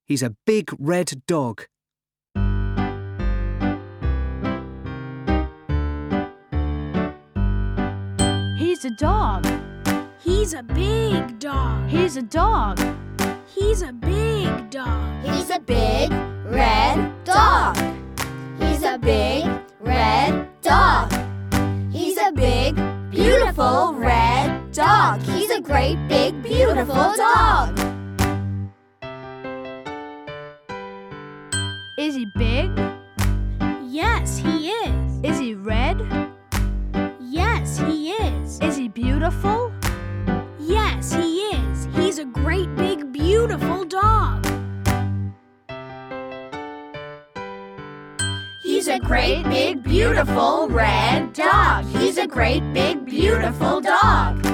He's a big red dog. He's a dog. He's a big dog. He's a dog. He's a big dog. He's a big red dog. He's a big red dog. He's a big, beautiful red dog. He's a great, big, beautiful dog. Is he big? Yes, he is. Is he red? Yes, he is. Is he beautiful? Yes, he is. He's a great, big, beautiful dog. He's a great, big, beautiful red dog. He's a great, big, beautiful dog.